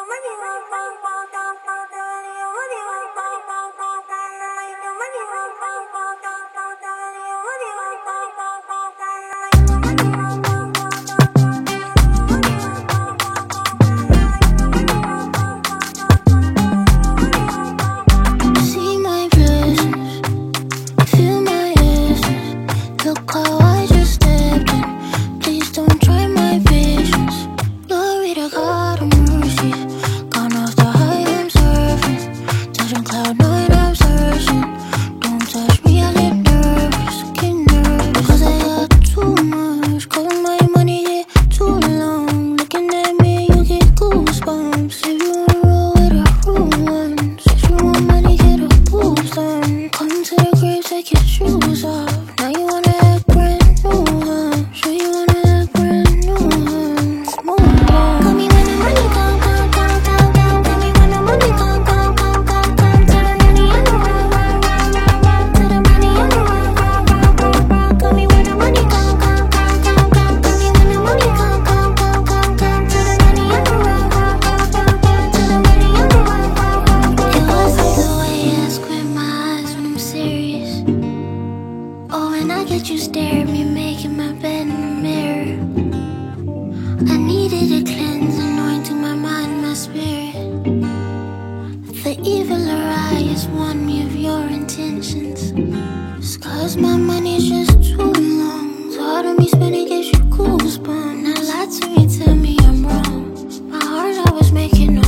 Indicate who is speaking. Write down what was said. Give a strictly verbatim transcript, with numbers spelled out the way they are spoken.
Speaker 1: You stare at me, making my bed in the mirror. I needed a cleanse, anointing my mind, my spirit. The evil Arias warned me of your intentions. It's cause my money's just too long. So out of me spending gives you goosebumps. Now lie to me, tell me I'm wrong. My heart I was making